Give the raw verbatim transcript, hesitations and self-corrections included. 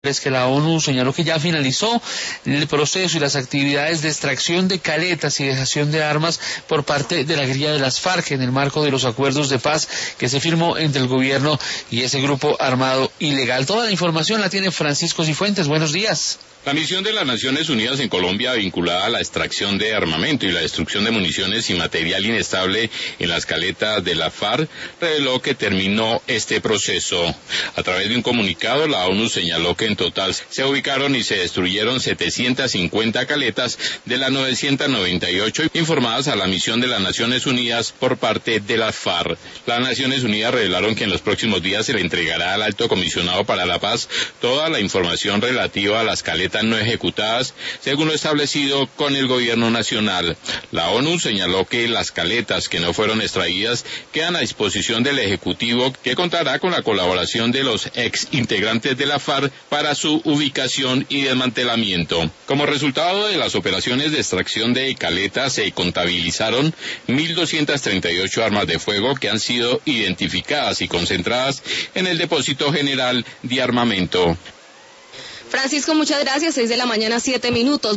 Es que la ONU señaló que ya finalizó el proceso y las actividades de extracción de caletas y dejación de armas por parte de la guerrilla de las FARC en el marco de los acuerdos de paz que se firmó entre el gobierno y ese grupo armado ilegal. Toda la información la tiene Francisco Cifuentes. Buenos días. La misión de las Naciones Unidas en Colombia vinculada a la extracción de armamento y la destrucción de municiones y material inestable en las caletas de la FARC reveló que terminó este proceso. A través de un comunicado, la ONU señaló que en total se ubicaron y se destruyeron setecientas cincuenta caletas de las novecientas noventa y ocho informadas a la misión de las Naciones Unidas por parte de la FARC. Las Naciones Unidas revelaron que en los próximos días se le entregará al Alto Comisionado para la Paz toda la información relativa a las caletas no ejecutadas, según lo establecido con el gobierno nacional. La ONU señaló que las caletas que no fueron extraídas quedan a disposición del Ejecutivo, que contará con la colaboración de los ex integrantes de la FARC para su ubicación y desmantelamiento. Como resultado de las operaciones de extracción de caletas, se contabilizaron mil doscientas treinta y ocho armas de fuego que han sido identificadas y concentradas en el Depósito General de Armamento. Francisco, muchas gracias. Seis de la mañana, siete minutos.